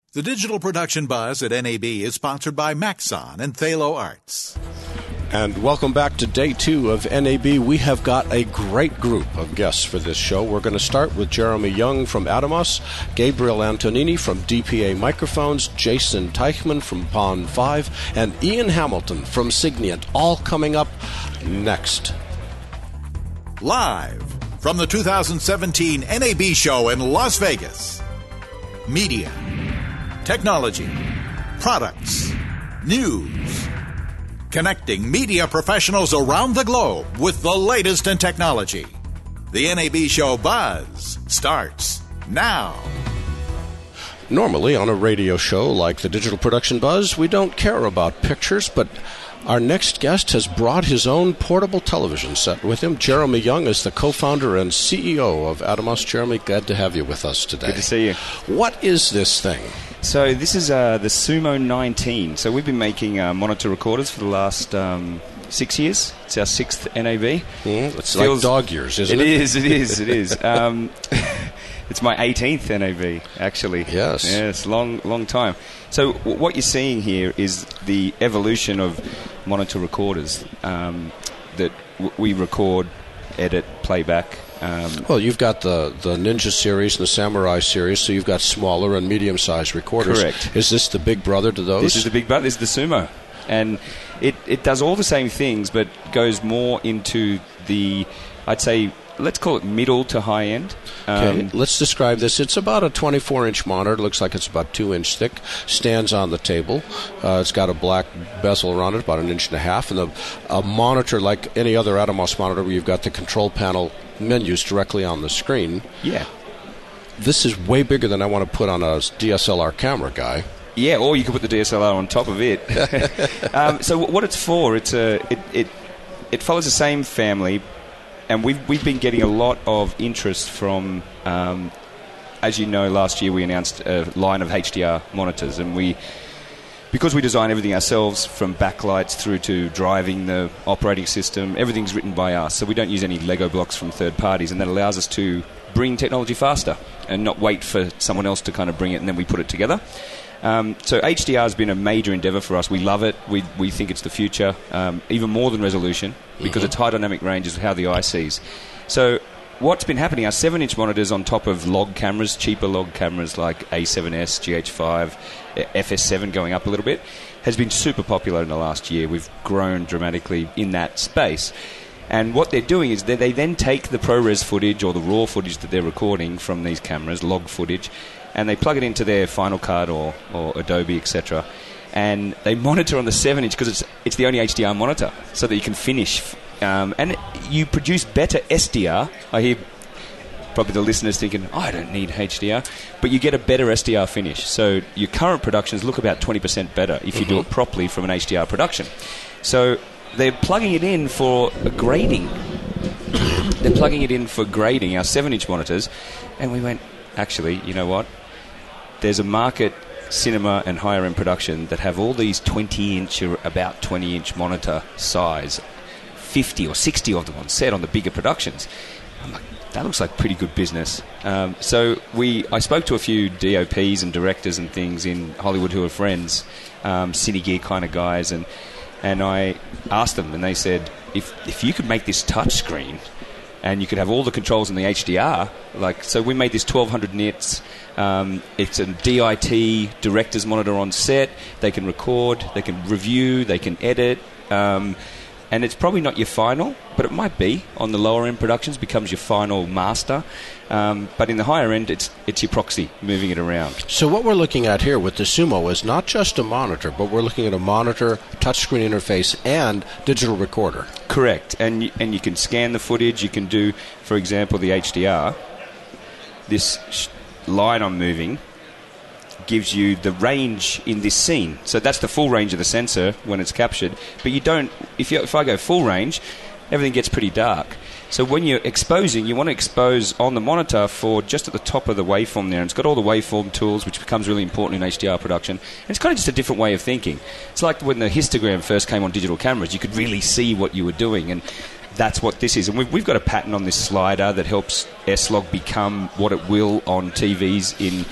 The Digital Production Buzz at NAB is sponsored by Maxon and Thalo Arts. And welcome back to day 2 of NAB. We have got a great group of guests for this show. We're going to start with Jeremy Young from Atomos, Gabriel Antonini from DPA Microphones, Jason Teichman from Pond 5, and Ian Hamilton from Signiant, all coming up next. Live from the 2017 NAB show in Las Vegas. Media, technology, products, news. Connecting media professionals around the globe with the latest in technology. The NAB Show Buzz starts now. Normally on a radio show like the Digital Production Buzz, we don't care about pictures, but our next guest has brought his own portable television set with him. Jeremy Young is the co-founder and CEO of Atomos. Jeremy, glad to have you with us today. Good to see you. What is this thing? So this is the Sumo 19. So we've been making monitor recorders for the last 6 years. It's our 6th NAB. It's like dog years, isn't it? It is. It's my 18th NAB, actually. Yes, long time. So what you're seeing here is the evolution of monitor recorders that we record, edit, playback. Well, you've got the Ninja series and the Samurai series, so you've got smaller and medium-sized recorders. Correct. Is this the big brother to those? This is the big brother. This is the Sumo. And it does all the same things, but goes more into the, I'd say, let's call it middle to high end. Okay, let's describe this. It's about a 24-inch monitor. It looks like it's about 2 inch thick. Stands on the table. It's got a black bezel around it, about 1.5 inches. And a monitor like any other Atomos monitor where you've got the control panel menus directly on the screen. Yeah. This is way bigger than I want to put on a DSLR camera, guy. Yeah, or you could put the DSLR on top of it. So what it's for, it follows the same family. And we've been getting a lot of interest from, as you know, last year we announced a line of HDR monitors, and because we design everything ourselves, from backlights through to driving the operating system, everything's written by us, so we don't use any Lego blocks from third parties, and that allows us to bring technology faster and not wait for someone else to kind of bring it and then we put it together. So HDR has been a major endeavor for us. We love it. We think it's the future, even more than resolution, because it's high dynamic range is how the eye sees. So what's been happening, our 7-inch monitors on top of log cameras, cheaper log cameras like A7S, GH5, FS7 going up a little bit, has been super popular in the last year. We've grown dramatically in that space. And what they're doing is they then take the ProRes footage or the raw footage that they're recording from these cameras, log footage, and they plug it into their Final Cut or Adobe, etc. And they monitor on the 7-inch because it's the only HDR monitor, so that you can finish. And you produce better SDR. I hear probably the listeners thinking, I don't need HDR. But you get a better SDR finish. So your current productions look about 20% better if you do it properly from an HDR production. So they're plugging it in for grading. They're plugging it in for grading, our 7-inch monitors. And we went, actually, you know what? There's a market, cinema and higher-end production, that have all these 20-inch or about 20-inch monitor size, 50 or 60 of them on set on the bigger productions. I'm like, that looks like pretty good business. So I spoke to a few DOPs and directors and things in Hollywood who are friends, cine gear kind of guys, and I asked them, and they said, if you could make this touch screen and you could have all the controls in the HDR, so we made this 1200 nits. It's a DIT director's monitor on set. They can record, they can review, they can edit, and it's probably not your final, but it might be on the lower end productions, becomes your final master. But in the higher end, it's your proxy moving it around. So what we're looking at here with the Sumo is not just a monitor, but we're looking at a monitor, touchscreen interface, and digital recorder. Correct, and you can scan the footage. You can do, for example, the HDR. This line I'm moving gives you the range in this scene. So that's the full range of the sensor when it's captured. But you don't. If I go full range, everything gets pretty dark. So when you're exposing, you want to expose on the monitor for just at the top of the waveform there. And it's got all the waveform tools, which becomes really important in HDR production. And it's kind of just a different way of thinking. It's like when the histogram first came on digital cameras, you could really see what you were doing. And that's what this is. And we've got a patent on this slider that helps S-Log become what it will on TVs in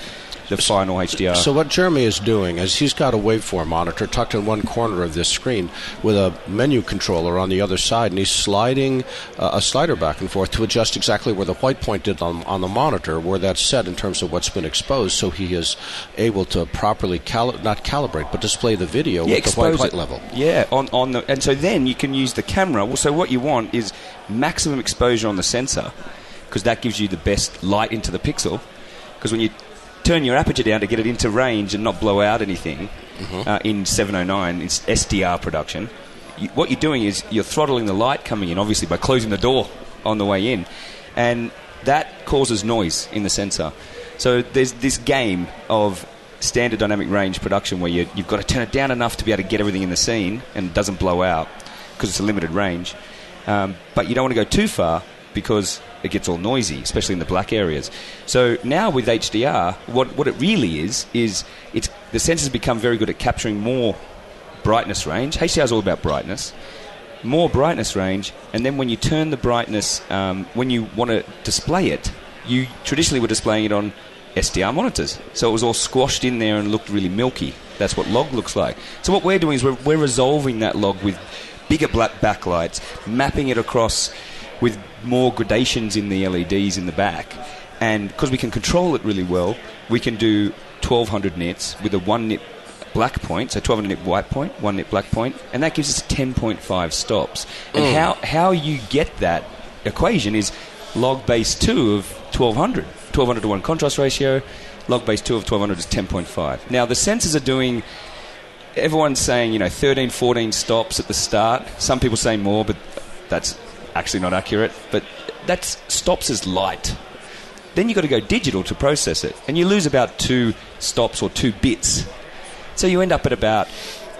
the final HDR. So what Jeremy is doing is he's got a waveform monitor tucked in one corner of this screen with a menu controller on the other side, and he's sliding a slider back and forth to adjust exactly where the white point did on the monitor, where that's set in terms of what's been exposed, so he is able to properly not calibrate, but display the video with the white level. Yeah, and so then you can use the camera. So what you want is maximum exposure on the sensor, because that gives you the best light into the pixel. Because when you turn your aperture down to get it into range and not blow out anything in 709, it's SDR production, what you're doing is you're throttling the light coming in, obviously, by closing the door on the way in. And that causes noise in the sensor. So there's this game of standard dynamic range production where you've got to turn it down enough to be able to get everything in the scene and it doesn't blow out because it's a limited range. But you don't want to go too far because it gets all noisy, especially in the black areas. So now with HDR, what it really is it's the sensors become very good at capturing more brightness range. HDR is all about brightness. More brightness range, and then when you turn the brightness, when you want to display it, you traditionally were displaying it on SDR monitors. So it was all squashed in there and looked really milky. That's what log looks like. So what we're doing is we're resolving that log with bigger black backlights, mapping it across with more gradations in the LEDs in the back. And because we can control it really well, we can do 1200 nits with a 1 nit black point, so 1200 nit white point, 1 nit black point, and that gives us 10.5 stops. And how you get that equation is log base 2 of 1200. 1200 to 1 contrast ratio, log base 2 of 1200 is 10.5. Now, the sensors are doing, everyone's saying, 13, 14 stops at the start. Some people say more, but that's actually not accurate. But that's stops as light. Then you've got to go digital to process it, and you lose about 2 stops or 2 bits. So you end up at about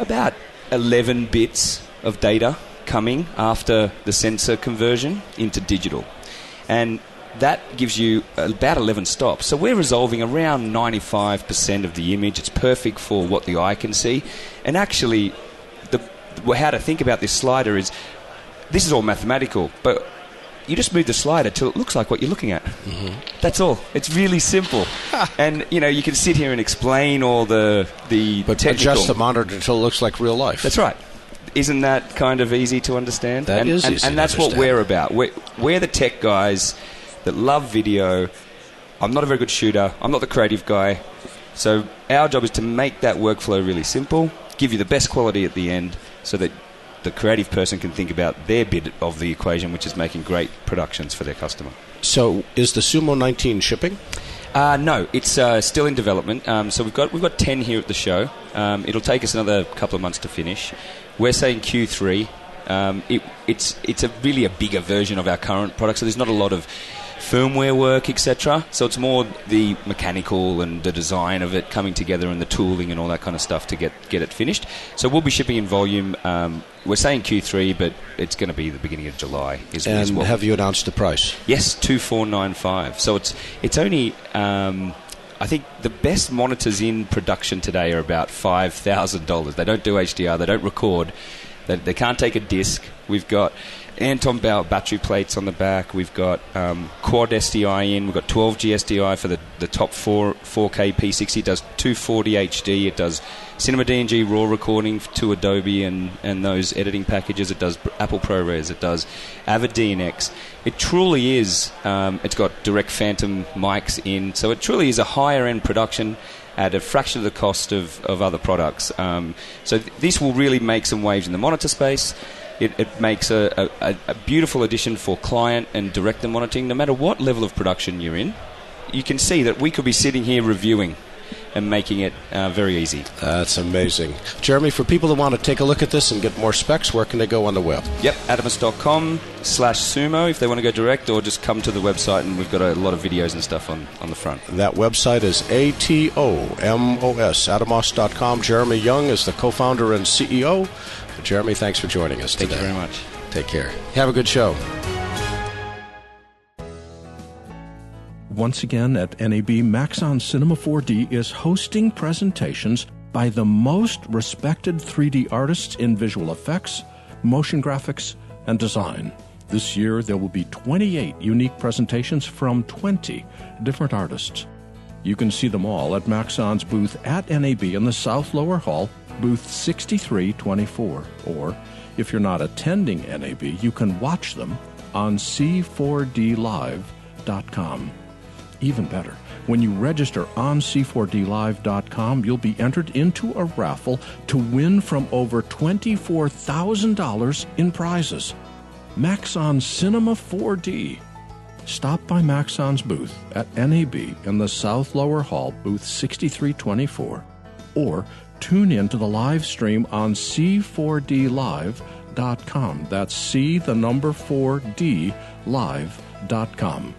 11 bits of data coming after the sensor conversion into digital. And that gives you about 11 stops. So we're resolving around 95% of the image. It's perfect for what the eye can see. And actually, how to think about this slider is, this is all mathematical, but you just move the slider till it looks like what you're looking at. Mm-hmm. That's all. It's really simple. And, you can sit here and explain all the but technical... adjust the monitor until it looks like real life. That's right. Isn't that kind of easy to understand? That is easy and that's to understand. What we're about. We're the tech guys that love video. I'm not a very good shooter. I'm not the creative guy. So our job is to make that workflow really simple, give you the best quality at the end so that the creative person can think about their bit of the equation, which is making great productions for their customer. So is the Sumo 19 shipping? No, it's still in development. So we've got 10 here at the show. It'll take us another couple of months to finish. We're saying Q3. It's really a bigger version of our current product, so there's not a lot of firmware work, etc. So it's more the mechanical and the design of it coming together and the tooling and all that kind of stuff to get it finished. So we'll be shipping in volume. We're saying Q3, but it's going to be the beginning of July. And have you announced the price? Yes, $2,495. So it's only... I think the best monitors in production today are about $5,000. They don't do HDR. They don't record. They can't take a disc. We've got Anton Bauer battery plates on the back. We've got quad SDI in. We've got 12G SDI for the top 4K P60. It does 240 HD. It does Cinema DNG RAW recording to Adobe and those editing packages. It does Apple ProRes. It does Avid DNX. It truly is. It's got direct phantom mics in. So it truly is a higher-end production at a fraction of the cost of other products. So this will really make some waves in the monitor space. It makes a beautiful addition for client and director monitoring. No matter what level of production you're in, you can see that we could be sitting here reviewing and making it very easy. That's amazing. Jeremy, for people that want to take a look at this and get more specs, where can they go on the web? Yep, adamus.com/sumo if they want to go direct, or just come to the website and we've got a lot of videos and stuff on the front. That website is ATOMOS, Atomos.com. Jeremy Young is the co-founder and CEO. Jeremy, thanks for joining us today. Thank you very much. Take care. Have a good show. Once again at NAB, Maxon Cinema 4D is hosting presentations by the most respected 3D artists in visual effects, motion graphics, and design. This year, there will be 28 unique presentations from 20 different artists. You can see them all at Maxon's booth at NAB in the South Lower Hall, booth 6324. Or, if you're not attending NAB, you can watch them on c4dlive.com. Even better, when you register on c4dlive.com, you'll be entered into a raffle to win from over $24,000 in prizes. Maxon Cinema 4D. Stop by Maxon's booth at NAB in the South Lower Hall, booth 6324, or tune in to the live stream on c4dlive.com. That's C4D live.com.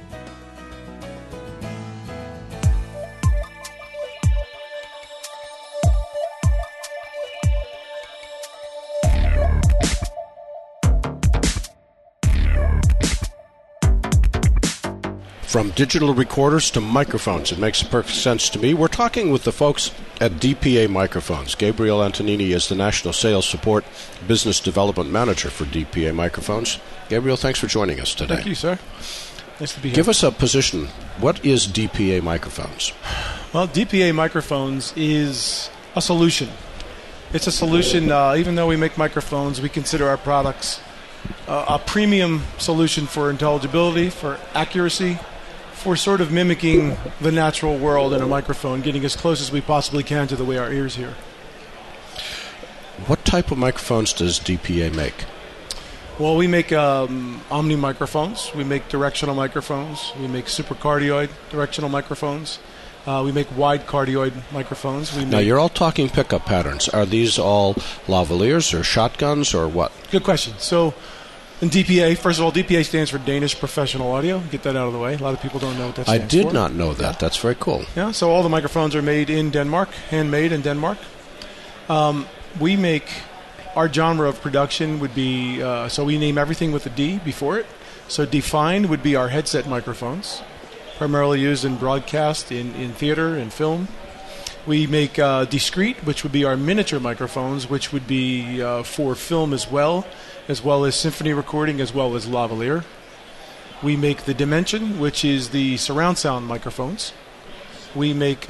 From digital recorders to microphones, it makes perfect sense to me. We're talking with the folks at DPA Microphones. Gabriel Antonini is the National Sales Support Business Development Manager for DPA Microphones. Gabriel, thanks for joining us today. Thank you, sir. Nice to be here. Give us a position. What is DPA Microphones? Well, DPA Microphones is a solution. It's a solution, even though we make microphones, we consider our products a premium solution for intelligibility, for accuracy, for sort of mimicking the natural world in a microphone, getting as close as we possibly can to the way our ears hear. What type of microphones does DPA make? Well, we make omni microphones. We make directional microphones. We make supercardioid directional microphones. We make wide cardioid microphones. Now, you're all talking pickup patterns. Are these all lavaliers or shotguns or what? Good question. So, in DPA, first of all, DPA stands for Danish Professional Audio. Get that out of the way. A lot of people don't know what that stands for. I did not know that. That's very cool. Yeah, so all the microphones are made in Denmark, handmade in Denmark. We make, our genre of production would be, so we name everything with a D before it. So Defined would be our headset microphones, primarily used in broadcast, in theater, and film. We make Discreet, which would be our miniature microphones, which would be for film as well as symphony recording, as well as lavalier. We make the Dimension, which is the surround sound microphones. We make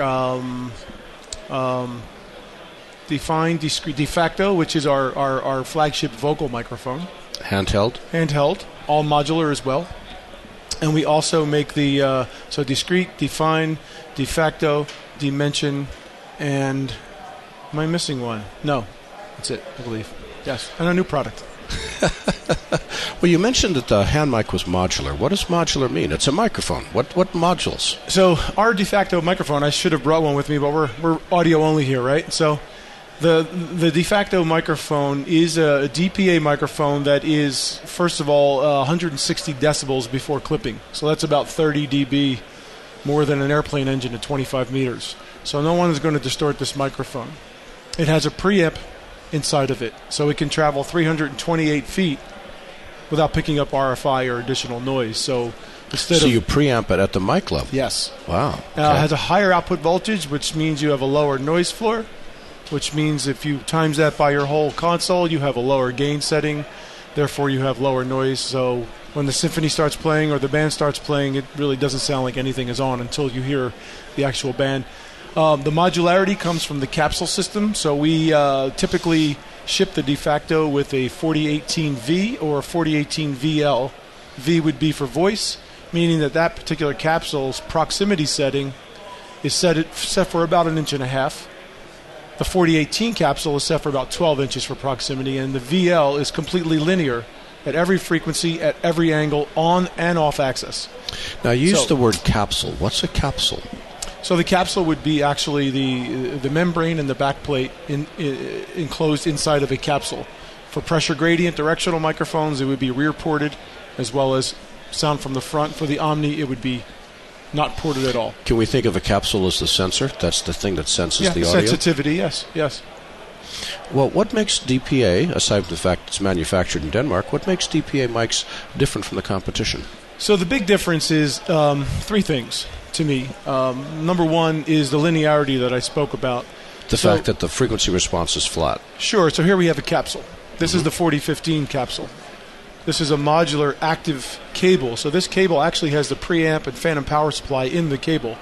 Defined, Discreet, De Facto, which is our flagship vocal microphone. Handheld, all modular as well. And we also make the so Discreet, Defined, De Facto, Dimension, and am I missing one? No, that's it, I believe. Yes, and a new product. Well, you mentioned that the hand mic was modular. What does modular mean? It's a microphone. What modules? So our De Facto microphone, I should have brought one with me, but we're audio only here, right? So the De Facto microphone is a DPA microphone that is, first of all, 160 decibels before clipping. So that's about 30 dB more than an airplane engine at 25 meters. So no one is going to distort this microphone. It has a preamp inside of it, so it can travel 328 feet without picking up RFI or additional noise. So you preamp it at the mic level? Yes. Wow. It has a higher output voltage, which means you have a lower noise floor, which means if you times that by your whole console, you have a lower gain setting, therefore you have lower noise. So when the symphony starts playing or the band starts playing, it really doesn't sound like anything is on until you hear the actual band. The modularity comes from the capsule system, so we typically ship the De Facto with a 4018V or a 4018VL. V would be for voice, meaning that particular capsule's proximity setting is set for about 1.5 inches. The 4018 capsule is set for about 12 inches for proximity, and the VL is completely linear at every frequency, at every angle, on and off axis. Now, you used the word capsule. What's a capsule? So the capsule would be actually the membrane and the backplate enclosed inside of a capsule. For pressure gradient directional microphones, it would be rear ported, as well as sound from the front. For the Omni, it would be not ported at all. Can we think of a capsule as the sensor? That's the thing that senses the audio? Sensitivity, yes. Well, what makes DPA, aside from the fact it's manufactured in Denmark, what makes DPA mics different from the competition? So the big difference is three things to me. Number one is the linearity that I spoke about. The fact that the frequency response is flat. Sure. So here we have a capsule. This is the 4015 capsule. This is a modular active cable. So this cable actually has the preamp and phantom power supply in the cable.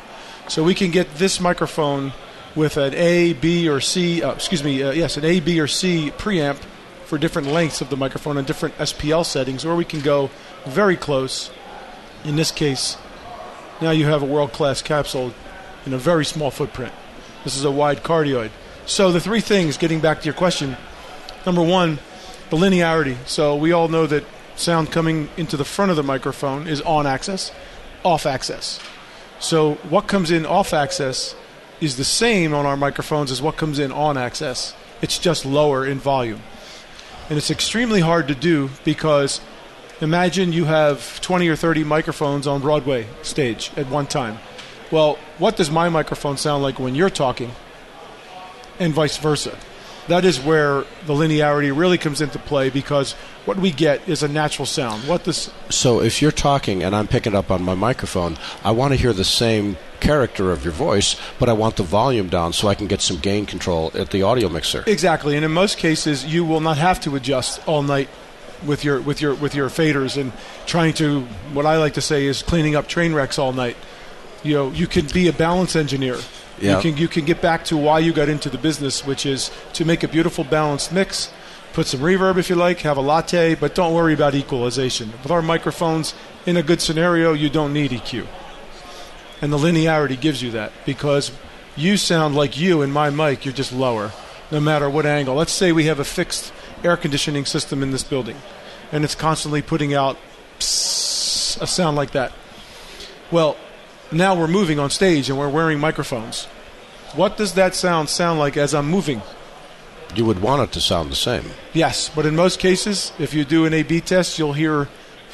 So we can get this microphone with an A, B, or C, an A, B, or C preamp for different lengths of the microphone and different SPL settings, or we can go very close. In this case, now you have a world-class capsule in a very small footprint. This is a wide cardioid. So the three things, getting back to your question, number one, the linearity. So we all know that sound coming into the front of the microphone is on axis, off axis. So what comes in off axis is the same on our microphones as what comes in on axis. It's just lower in volume. And it's extremely hard to do because imagine you have 20 or 30 microphones on Broadway stage at one time. Well, what does my microphone sound like when you're talking? And vice versa. That is where the linearity really comes into play, because what we get is a natural sound. So if you're talking and I'm picking up on my microphone, I want to hear the same character of your voice, but I want the volume down so I can get some gain control at the audio mixer. Exactly, and in most cases, you will not have to adjust all night with your faders and trying to, what I like to say is cleaning up train wrecks all night. You know, you can be a balance engineer. Yeah. You can get back to why you got into the business, which is to make a beautiful balanced mix, put some reverb if you like, have a latte, but don't worry about equalization. With our microphones, in a good scenario, you don't need EQ. And the linearity gives you that, because you sound like you in my mic, you're just lower, no matter what angle. Let's say we have a fixed air conditioning system in this building, and it's constantly putting out psss, a sound like that. Well, now we're moving on stage and we're wearing microphones. What does that sound like as I'm moving? You would want it to sound the same. Yes, but in most cases, if you do an A/B test, you'll hear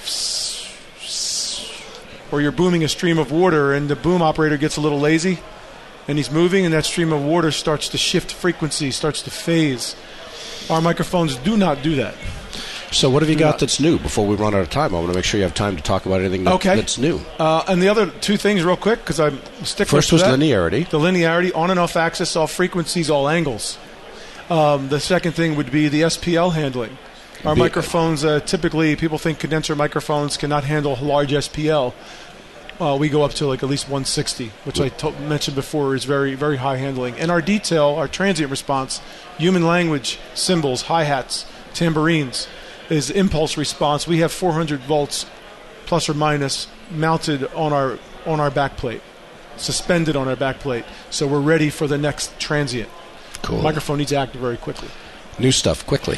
or you're booming a stream of water and the boom operator gets a little lazy and he's moving and that stream of water starts to shift frequency, starts to phase. Our microphones do not do that. So what have you got that's new before we run out of time? I want to make sure you have time to talk about anything that's new. And the other two things real quick, because I'm sticking First was linearity. The linearity, on and off axis, all frequencies, all angles. The second thing would be the SPL handling. Our microphones, typically people think condenser microphones cannot handle large SPL. We go up to like at least 160, which I mentioned before is very, very high handling. And our detail, our transient response, human language, cymbals, hi-hats, tambourines, is impulse response. We have 400 volts plus or minus mounted on our back plate, suspended on our back plate. So we're ready for the next transient. Cool. The microphone needs to act very quickly. New stuff quickly.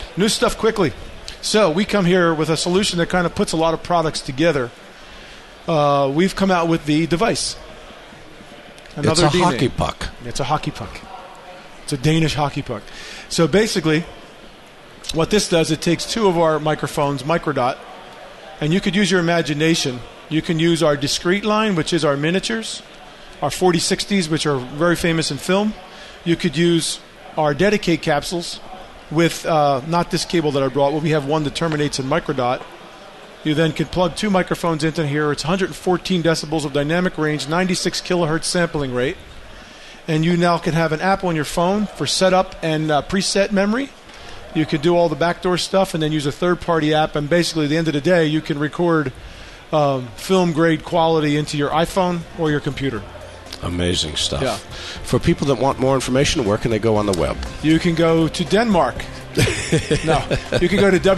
So we come here with a solution that kind of puts a lot of products together. We've come out with the device. It's a hockey puck. It's a hockey puck. It's a Danish hockey puck. So basically, what this does, it takes two of our microphones, microdot, and you could use your imagination. You can use our discrete line, which is our miniatures, our 4060s, which are very famous in film. You could use our dedicate capsules with not this cable that I brought, but we have one that terminates in microdot. You then can plug two microphones into here. It's 114 decibels of dynamic range, 96 kilohertz sampling rate. And you now can have an app on your phone for setup and preset memory. You can do all the backdoor stuff and then use a third-party app. And basically, at the end of the day, you can record film-grade quality into your iPhone or your computer. Amazing stuff. Yeah. For people that want more information, where can they go on the web? You can go to Denmark. No, you can go to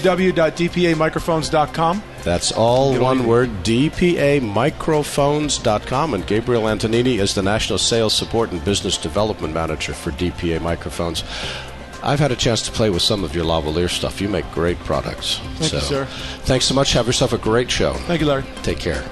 www.dpamicrophones.com. That's all one word, dpamicrophones.com. And Gabriel Antonini is the National Sales Support and Business Development Manager for DPA Microphones. I've had a chance to play with some of your lavalier stuff. You make great products. Thank you, sir. Thanks so much. Have yourself a great show. Thank you, Larry. Take care.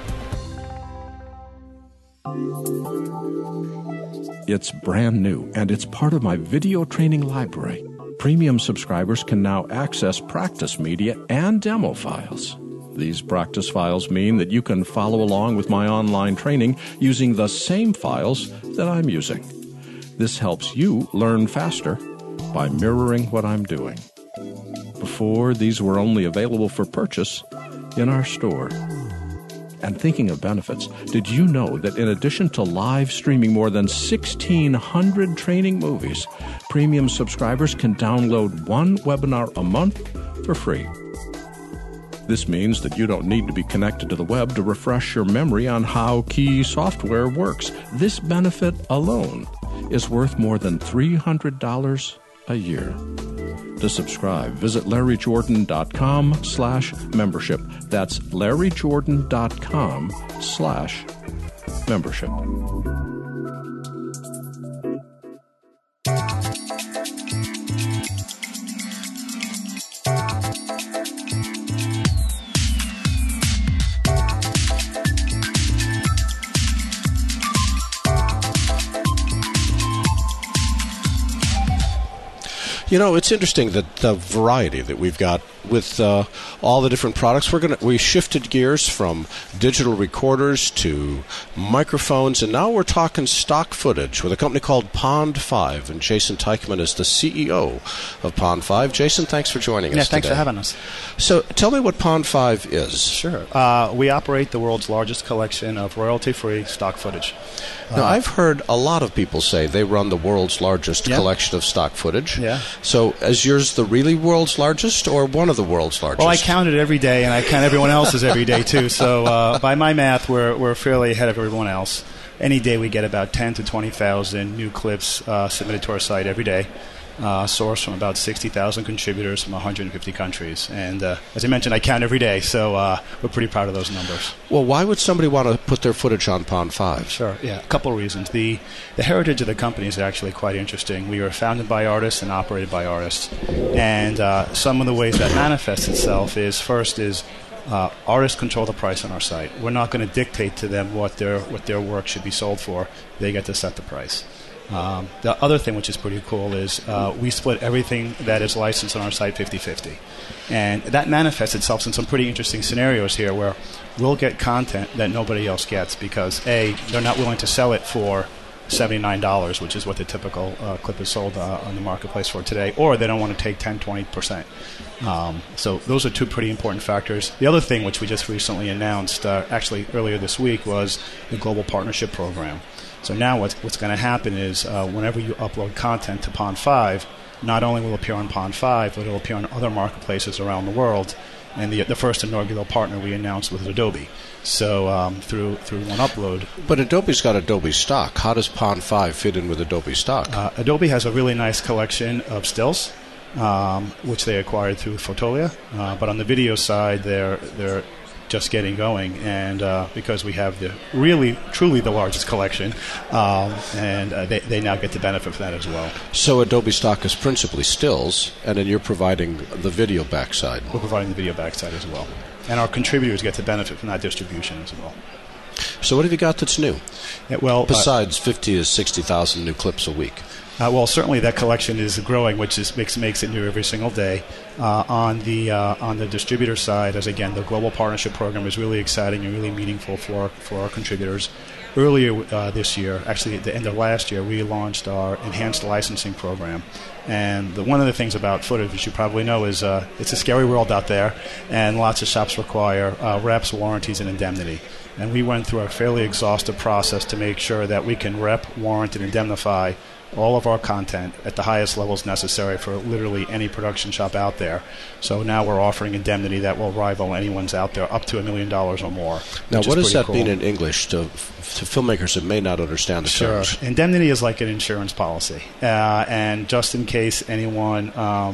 It's brand new, and it's part of my video training library. Premium subscribers can now access practice media and demo files. These practice files mean that you can follow along with my online training using the same files that I'm using. This helps you learn faster by mirroring what I'm doing. Before, these were only available for purchase in our store. And thinking of benefits, did you know that in addition to live streaming more than 1,600 training movies, premium subscribers can download one webinar a month for free? This means that you don't need to be connected to the web to refresh your memory on how key software works. This benefit alone is worth more than $300 a year. To subscribe, visit LarryJordan.com/membership. That's LarryJordan.com/membership. You know, it's interesting that the variety that we've got with all the different products. We shifted gears from digital recorders to microphones, and now we're talking stock footage with a company called Pond 5, and Jason Teichman is the CEO of Pond 5. Jason, thanks for joining us Yeah, thanks today. for having us. So tell me what Pond 5 is. Sure. We operate the world's largest collection of royalty-free stock footage. Now, I've heard a lot of people say they run the world's largest Yeah. collection of stock footage. Yeah. So is yours the really world's largest or one of the world's largest? Well, I count it every day, and I count everyone else's every day, too. So by my math, we're fairly ahead of everyone else. Any day we get about 10 to 20,000 new clips submitted to our site every day, sourced from about 60,000 contributors from 150 countries. And as I mentioned, I count every day, so we're pretty proud of those numbers. Well, why would somebody want to put their footage on Pond 5? Sure, yeah. A couple of reasons. The heritage of the company is actually quite interesting. We were founded by artists and operated by artists. And some of the ways that manifests itself is, first is artists control the price on our site. We're not going to dictate to them what their work should be sold for. They get to set the price. The other thing which is pretty cool is we split everything that is licensed on our site 50-50. And that manifests itself in some pretty interesting scenarios here where we'll get content that nobody else gets because, A, they're not willing to sell it for $79, which is what the typical clip is sold on the marketplace for today, or they don't want to take 10-20%. So those are two pretty important factors. The other thing which we just recently announced, actually earlier this week, was the Global Partnership Program. So now what's going to happen is whenever you upload content to Pond 5, not only will it appear on Pond 5, but it will appear on other marketplaces around the world. And the first inaugural partner we announced was Adobe. So through one upload. But Adobe's got Adobe stock. How does Pond 5 fit in with Adobe stock? Adobe has a really nice collection of stills, which they acquired through Fotolia. But on the video side, they're just getting going, and because we have truly the largest collection, and they now get to benefit from that as well. So Adobe stock is principally stills, and then you're providing the video backside. We're providing the video backside as well, and our contributors get to benefit from that distribution as well. So what have you got that's new? Yeah, well, besides 50 to 60,000 new clips a week. Well, certainly that collection is growing, which makes it new every single day. On the distributor side, as again, the Global Partnership Program is really exciting and really meaningful for our contributors. Earlier this year, actually at the end of last year, we launched our enhanced licensing program. And one of the things about footage, which you probably know, is it's a scary world out there, and lots of shops require reps, warranties, and indemnity. And we went through a fairly exhaustive process to make sure that we can rep, warrant, and indemnify all of our content at the highest levels necessary for literally any production shop out there. So now we're offering indemnity that will rival anyone's out there, up to $1 million or more. Now, what does that mean in English to filmmakers that may not understand the terms? Sure. Indemnity is like an insurance policy. And just in case anyone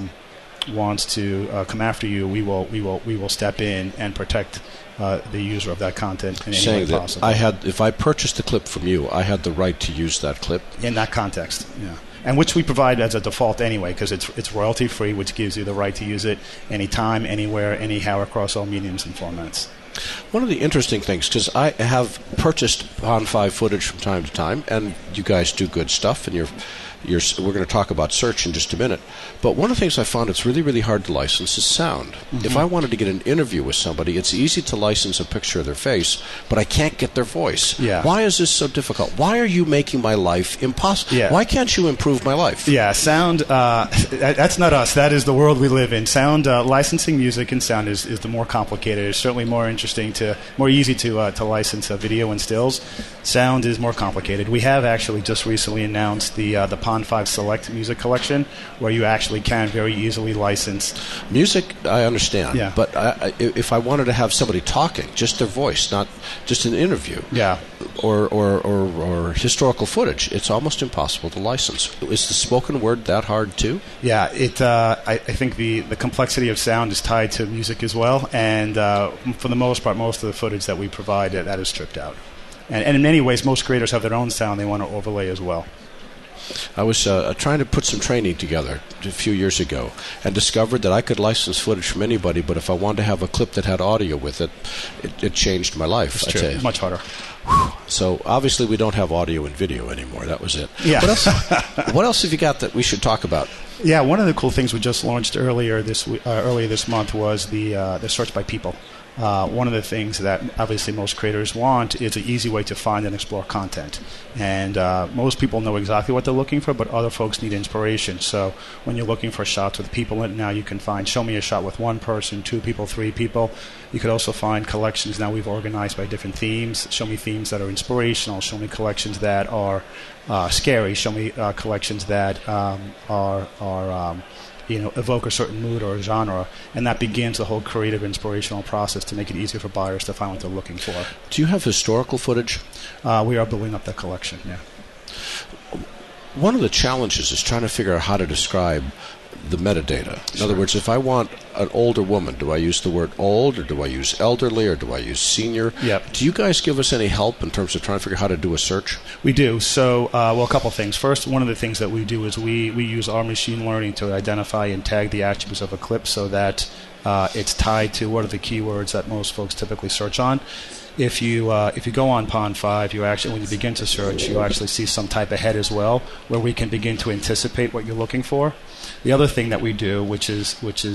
wants to come after you, we will step in and protect the user of that content in any way possible. If I purchased the clip from you, I had the right to use that clip? In that context, yeah. And which we provide as a default anyway, because it's royalty free, which gives you the right to use it anytime, anywhere, anyhow, across all mediums and formats. One of the interesting things, because I have purchased Pond 5 footage from time to time, and you guys do good stuff, and we're going to talk about search in just a minute. But one of the things I found it's really, really hard to license is sound. Mm-hmm. If I wanted to get an interview with somebody, it's easy to license a picture of their face, but I can't get their voice. Yeah. Why is this so difficult? Why are you making my life impossible? Yeah. Why can't you improve my life? Yeah, sound, that's not us. That is the world we live in. Sound, licensing music and sound is the more complicated. It's certainly more easy to license video and stills. Sound is more complicated. We have actually just recently announced the Pond 5 Select Music Collection, where you actually can very easily license music. I understand, Yeah. but if I wanted to have somebody talking, just their voice, not just an interview, Yeah. or historical footage, it's almost impossible to license. Is the spoken word that hard too? Yeah, I think the complexity of sound is tied to music as well, and for the most part, most of the footage that we provide, that is stripped out. And in many ways, most creators have their own sound they want to overlay as well. I was trying to put some training together a few years ago and discovered that I could license footage from anybody, but if I wanted to have a clip that had audio with it, it changed my life. It's I true. tell you. Much harder. So obviously we don't have audio and video anymore. That was it. Yeah. What else have you got that we should talk about? Yeah, one of the cool things we just launched earlier this month was the search by people. One of the things that obviously most creators want is an easy way to find and explore content. And most people know exactly what they're looking for, but other folks need inspiration. So when you're looking for shots with people in it, now you can find, show me a shot with one person, 2 people, 3 people. You could also find collections now we've organized by different themes. Show me themes that are inspirational. Show me collections that are scary. Show me collections that evoke a certain mood or a genre, and that begins the whole creative, inspirational process to make it easier for buyers to find what they're looking for. Do you have historical footage? We are building up that collection, yeah. One of the challenges is trying to figure out how to describe the metadata. In other words, if I want an older woman, do I use the word old, or do I use elderly, or do I use senior? Yep. Do you guys give us any help in terms of trying to figure out how to do a search? We do. So, a couple things. First, one of the things that we do is we use our machine learning to identify and tag the attributes of a clip so that it's tied to what are the keywords that most folks typically search on. If you go on Pond 5, when you begin to search, you actually see some type of head as well, where we can begin to anticipate what you're looking for. The other thing that we do, which is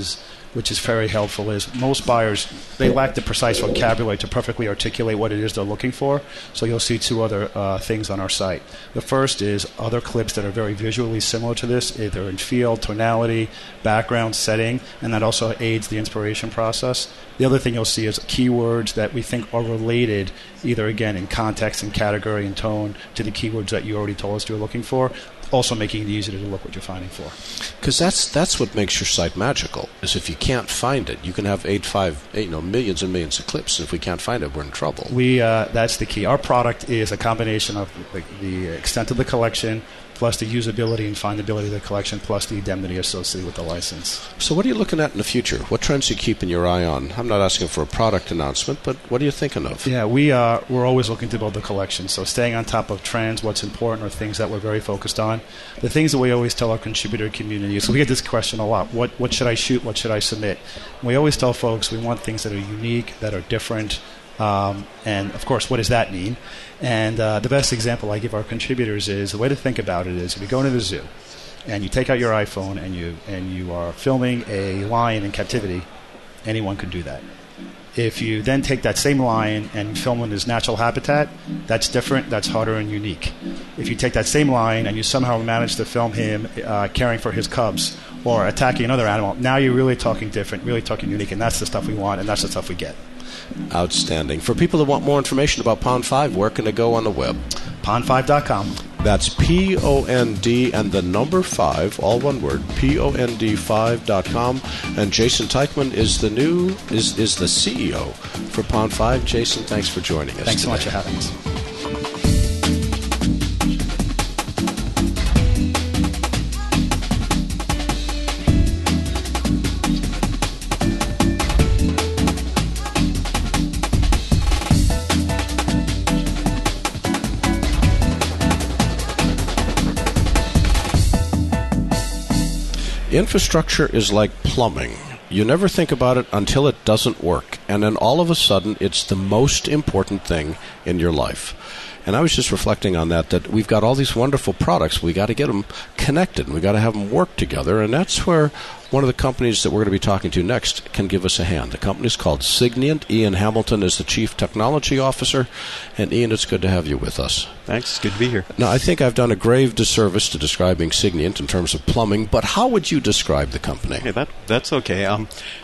very helpful, is most buyers, they lack the precise vocabulary to perfectly articulate what it is they're looking for. So you'll see 2 other things on our site. The first is other clips that are very visually similar to this, either in feel, tonality, background, setting, and that also aids the inspiration process. The other thing you'll see is keywords that we think are related, either again in context and category and tone, to the keywords that you already told us you're looking for, also making it easier to look what you're finding for. Because that's what makes your site magical, is if you can't find it, you can have millions and millions of clips, and if we can't find it, we're in trouble. That's the key. Our product is a combination of the extent of the collection, plus the usability and findability of the collection, plus the indemnity associated with the license. So what are you looking at in the future? What trends are you keeping your eye on? I'm not asking for a product announcement, but what are you thinking of? Yeah, we're always looking to build the collection. So staying on top of trends, what's important, are things that we're very focused on. The things that we always tell our contributor community, so we get this question a lot, what should I shoot, what should I submit? And we always tell folks we want things that are unique, that are different, and of course, what does that mean? And the best example I give our contributors is, the way to think about it is, if you go into the zoo and you take out your iPhone and you are filming a lion in captivity, anyone could do that. If you then take that same lion and film in his natural habitat, that's different, that's harder and unique. If you take that same lion and you somehow manage to film him caring for his cubs or attacking another animal, now you're really talking different, really talking unique, and that's the stuff we want, and that's the stuff we get. Outstanding. For people that want more information about Pond 5, where can they go on the web? Pond5.com. That's POND and the number 5, all one word, POND5.com. And Jason Teichman is the CEO for Pond 5. Jason, thanks for joining us. Thanks so today. much for having us. Infrastructure is like plumbing. You never think about it until it doesn't work, and then all of a sudden it's the most important thing in your life. And I was just reflecting on that we've got all these wonderful products. We got to get them connected, and we got to have them work together, and that's where one of the companies that we're going to be talking to next can give us a hand. The company's called Signient. Ian Hamilton is the Chief Technology Officer. And Ian, it's good to have you with us. Thanks. It's good to be here. Now, I think I've done a grave disservice to describing Signient in terms of plumbing, but how would you describe the company? Okay, that's okay.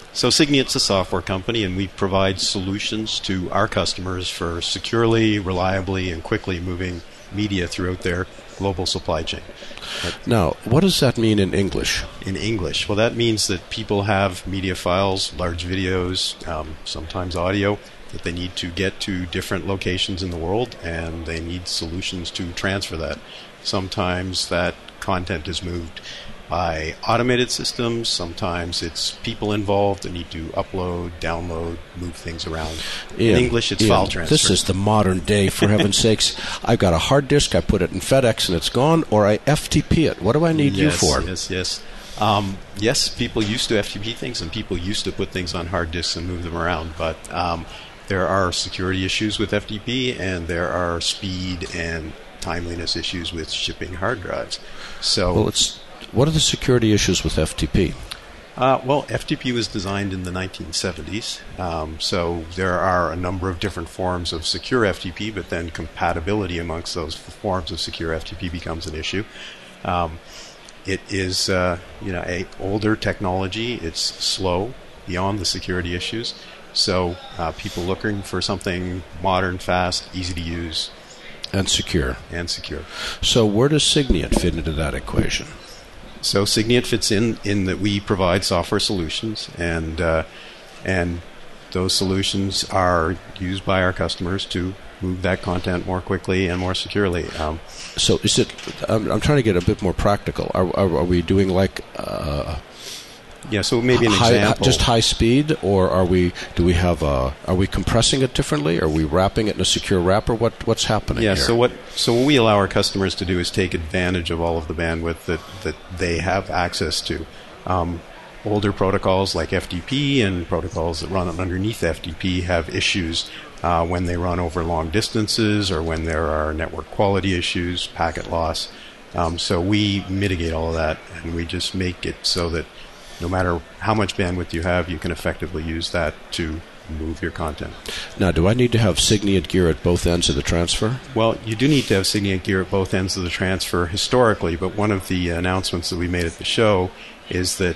So Signiant's a software company, and we provide solutions to our customers for securely, reliably, and quickly moving media throughout their global supply chain. Now, what does that mean in English? In English, well, that means that people have media files, large videos, sometimes audio, that they need to get to different locations in the world, and they need solutions to transfer that. Sometimes that content is moved by automated systems. Sometimes it's people involved that need to upload, download, move things around. Ian, in English, it's file transfer. This is the modern day, for heaven's sakes. I've got a hard disk, I put it in FedEx and it's gone, or I FTP it. What do I need you for? Yes, people used to FTP things, and people used to put things on hard disks and move them around, but there are security issues with FTP, and there are speed and timeliness issues with shipping hard drives. So, what are the security issues with FTP? FTP was designed in the 1970s, so there are a number of different forms of secure FTP, but then compatibility amongst those forms of secure FTP becomes an issue. It is, a older technology. It's slow beyond the security issues. So people looking for something modern, fast, easy to use, and secure. So where does Signiant fit into that equation? So Signiant fits in that we provide software solutions, and those solutions are used by our customers to move that content more quickly and more securely. So is it? I'm trying to get a bit more practical. Are we doing like? So maybe an example. Just high speed, or are we compressing it differently? Are we wrapping it in a secure wrapper? What's happening here? So what we allow our customers to do is take advantage of all of the bandwidth that they have access to. Older protocols like FTP and protocols that run underneath FTP have issues when they run over long distances, or when there are network quality issues, packet loss. So we mitigate all of that, and we just make it so that no matter how much bandwidth you have, you can effectively use that to move your content. Now, do I need to have Signiant gear at both ends of the transfer? Well, you do need to have Signiant gear at both ends of the transfer historically, but one of the announcements that we made at the show is that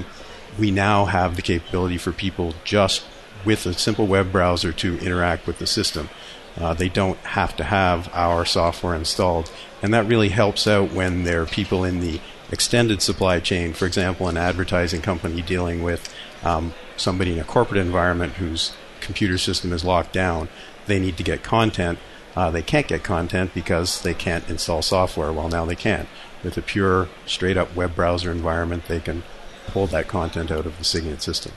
we now have the capability for people just with a simple web browser to interact with the system. They don't have to have our software installed, and that really helps out when there are people in the extended supply chain, for example, an advertising company dealing with somebody in a corporate environment whose computer system is locked down. They need to get content. They can't get content because they can't install software. Well, now they can. With a pure, straight-up web browser environment, they can pull that content out of the Signiant system.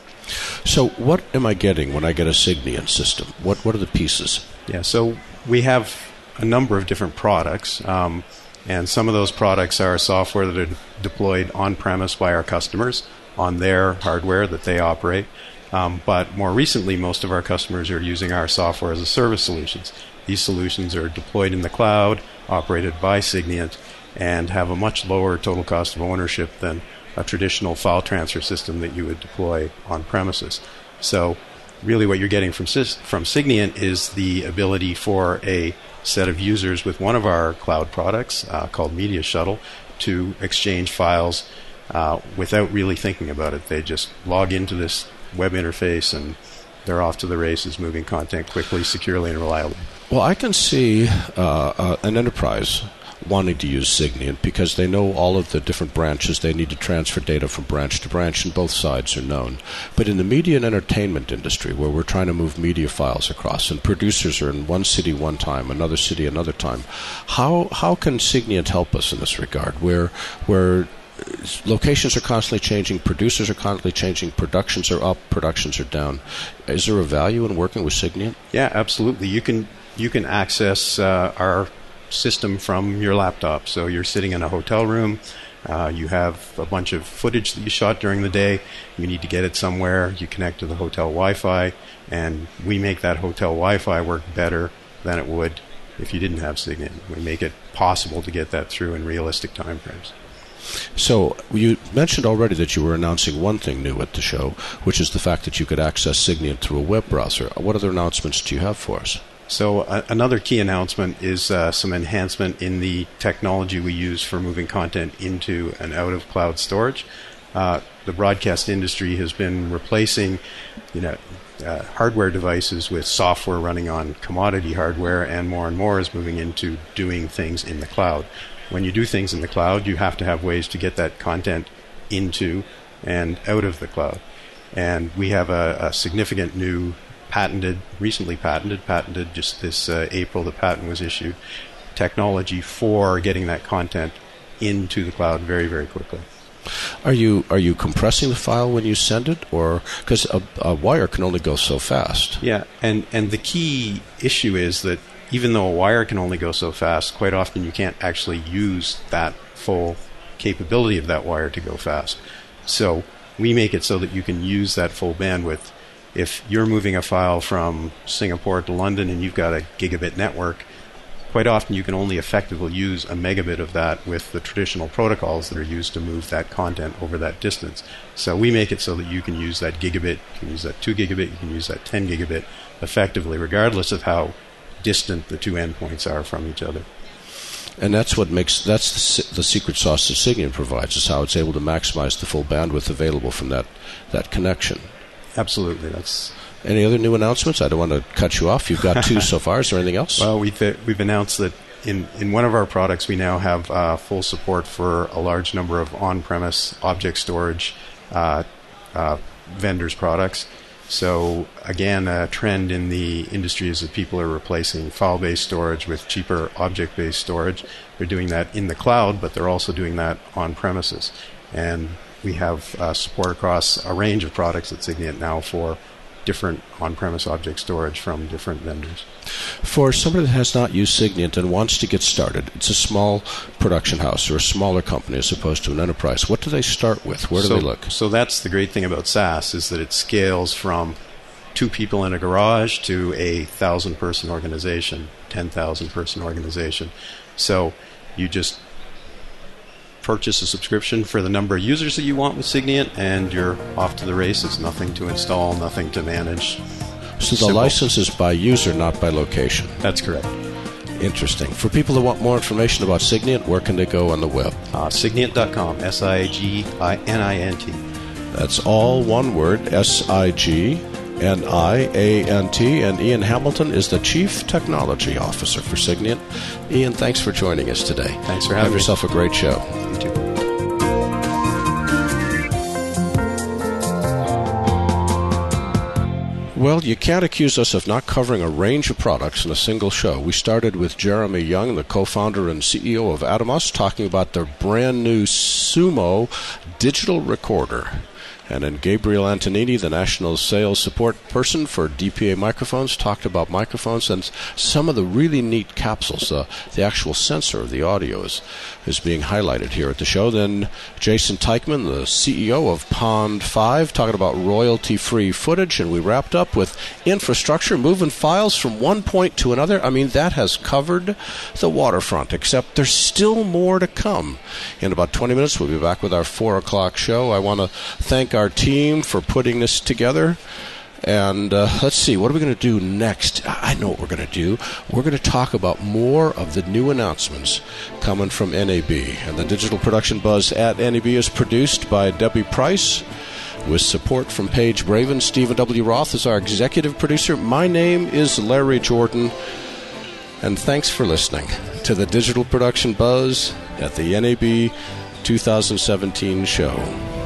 So what am I getting when I get a Signiant system? What are the pieces? So we have a number of different products. And some of those products are software that are deployed on-premise by our customers on their hardware that they operate. But more recently, most of our customers are using our software as a service solutions. These solutions are deployed in the cloud, operated by Signiant, and have a much lower total cost of ownership than a traditional file transfer system that you would deploy on premises. So really what you're getting from Signiant is the ability for a set of users with one of our cloud products called Media Shuttle to exchange files without really thinking about it. They just log into this web interface and they're off to the races, moving content quickly, securely, and reliably. Well, I can see an enterprise wanting to use Signiant because they know all of the different branches. They need to transfer data from branch to branch, and both sides are known. But in the media and entertainment industry, where we're trying to move media files across, and producers are in one city one time, another city another time, how can Signiant help us in this regard, where locations are constantly changing, producers are constantly changing, productions are up, productions are down? Is there a value in working with Signiant? Yeah, absolutely. You can access our system from your laptop. So you're sitting in a hotel room, you have a bunch of footage that you shot during the day, you need to get it somewhere, you connect to the hotel Wi-Fi, and we make that hotel Wi-Fi work better than it would if you didn't have Signiant. We make it possible to get that through in realistic time frames. So you mentioned already that you were announcing one thing new at the show, which is the fact that you could access Signiant through a web browser. What other announcements do you have for us? So another key announcement is some enhancement in the technology we use for moving content into and out of cloud storage. the broadcast industry has been replacing, hardware devices with software running on commodity hardware, and more is moving into doing things in the cloud. When you do things in the cloud, you have to have ways to get that content into and out of the cloud. And we have a significant new recently patented just this April, the patent was issued, technology for getting that content into the cloud very, very quickly. Are you compressing the file when you send it, or because a wire can only go so fast? Yeah, and the key issue is that even though a wire can only go so fast, quite often you can't actually use that full capability of that wire to go fast. So we make it so that you can use that full bandwidth. If you're moving a file from Singapore to London and you've got a gigabit network, quite often you can only effectively use a megabit of that with the traditional protocols that are used to move that content over that distance. So we make it so that you can use that gigabit, you can use that 2 gigabit, you can use that 10 gigabit effectively, regardless of how distant the two endpoints are from each other. And that's the secret sauce that Signiant provides, is how it's able to maximize the full bandwidth available from that connection. Absolutely. Any other new announcements? I don't want to cut you off. You've got 2 so far. Is there anything else? Well, we've announced that in one of our products we now have full support for a large number of on-premise object storage vendors' products. So again, a trend in the industry is that people are replacing file-based storage with cheaper object-based storage. They're doing that in the cloud, but they're also doing that on premises. And we have support across a range of products at Signiant now for different on-premise object storage from different vendors. For somebody that has not used Signiant and wants to get started, it's a small production house or a smaller company as opposed to an enterprise. What do they start with? Where do they look? So that's the great thing about SaaS, is that it scales from 2 people in a garage to a 1,000-person organization, 10,000-person organization. So you just purchase a subscription for the number of users that you want with Signiant, and you're off to the races. Nothing to install, nothing to manage. So the license is by user, not by location. That's correct. Interesting. For people that want more information about Signiant, where can they go on the web? Signiant.com, SIGNINT. That's all one word, SIGNIANT. And Ian Hamilton is the Chief Technology Officer for Signiant. Ian, thanks for joining us today. Thanks for having me. Have yourself a great show. You too. Well, you can't accuse us of not covering a range of products in a single show. We started with Jeremy Young, the co-founder and CEO of Atomos, talking about their brand new Sumo digital recorder. And then Gabriel Antonini, the national sales support person for DPA microphones, talked about microphones and some of the really neat capsules. The actual sensor of the audio is being highlighted here at the show. Then Jason Teichman, the CEO of Pond 5, talking about royalty-free footage. And we wrapped up with infrastructure, moving files from one point to another. I mean, that has covered the waterfront, except there's still more to come. In about 20 minutes, we'll be back with our 4 o'clock show. I want to thank our team for putting this together. And let's see, what are we going to do next? I know what we're going to do. We're going to talk about more of the new announcements coming from NAB. And the Digital Production Buzz at NAB is produced by Debbie Price, with support from Paige Braven. Stephen W. Roth is our executive producer. My name is Larry Jordan. And thanks for listening to the Digital Production Buzz at the NAB 2017 show.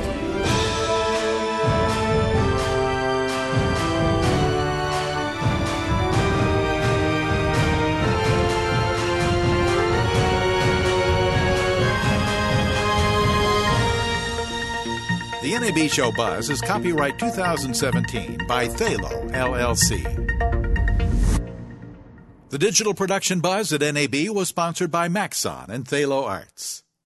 The NAB Show Buzz is copyright 2017 by Thalo, LLC. The Digital Production Buzz at NAB was sponsored by Maxon and Thalo Arts.